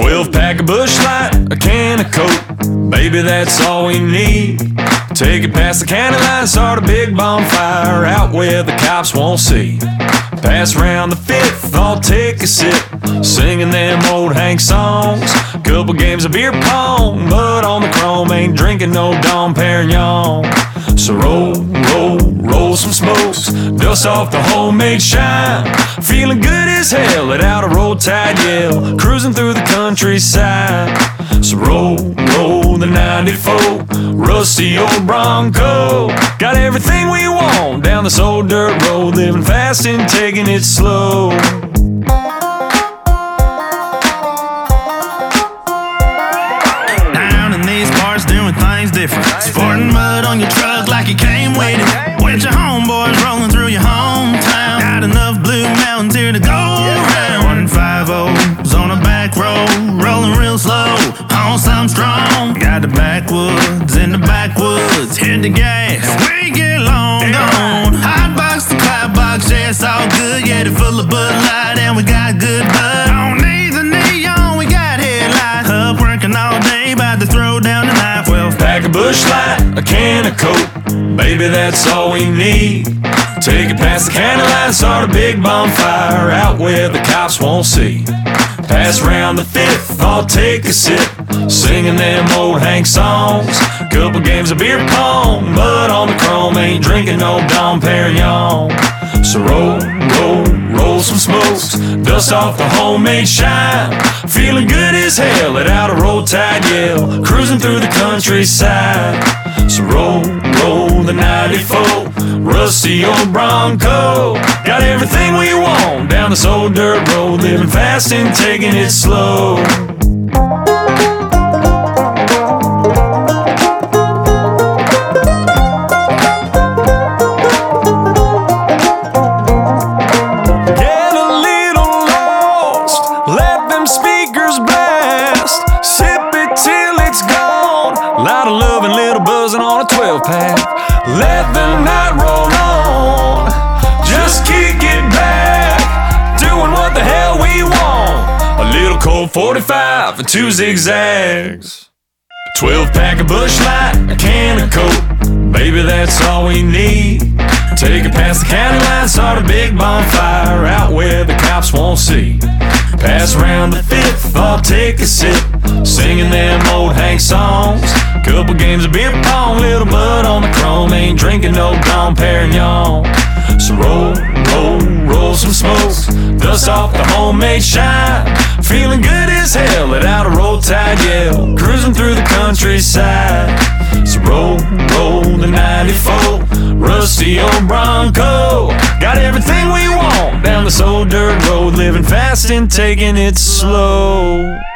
12 pack of Busch Light, a can of Coke, baby, that's all we need. Take it past the county line, start a big bonfire out where the cops won't see. Pass around the fifth, I'll take a sip, singing them old Hank songs. Couple games of beer pong, mud on the chrome, ain't drinking no Dom Perignon. So roll, roll, roll some smokes, dust off the homemade shine. Feeling good as hell, let out a roll tide yell, cruising through the countryside. So roll, roll the 94, rusty old Bronco. Got everything we want down this old dirt road, living fast and taking it slow. Down in these parts doing things different, sporting mud on your truck like you came with it. With your homeboys rolling through your hometown, got enough Blue Mountains here to go around. 150's on a back road, rolling real slow on some strong. Got the backwoods in the backwoods, hit the gas, we get long gone. Hot box to cloud box, yeah, it's all good. Yeah, they're full of Bud Light and we got good bud. Don't need the neon, we got headlights. Up working all day, about to throw down the knife. 12 pack of Busch Light, a can of Coke, baby, that's all we need. Take it past the county line, start a big bonfire out where the cops won't see. Pass around the fifth, I'll take a sip, singing them old Hank songs. Couple games of beer pong, mud on the chrome, ain't drinking no Dom Perignon. So roll, roll, roll some smokes, dust off the homemade shine. Feeling good as hell, let out a roll tide yell, cruising through the countryside. So roll, roll the 94, rusty old Bronco. Got everything we want down this old dirt road, living fast and taking it slow. Get a little lost, let them speakers blast. Sip it till it's gone, lot of love and little buzzing on a 12 pack. Let the night roll on, just kick it back, doing what the hell we want. A little Colt 45 and 2 zigzags. 12 pack of Busch Light, a can of Coke, baby, that's all we need. Take it past the county line, start a big bonfire out where the cops won't see. Pass around the fifth, I'll take a sip, singing them old Hank songs. Couple games of beer pong, little mud on the chrome, ain't drinking no Dom Perignon. So roll, roll, roll some smokes, dust off the homemade shine. Feeling good as hell, let out a roll tide yell, cruising through the countryside. So roll, roll the 94, rusty old Bronco. Got everything we want down this old dirt road, living fast and taking it slow.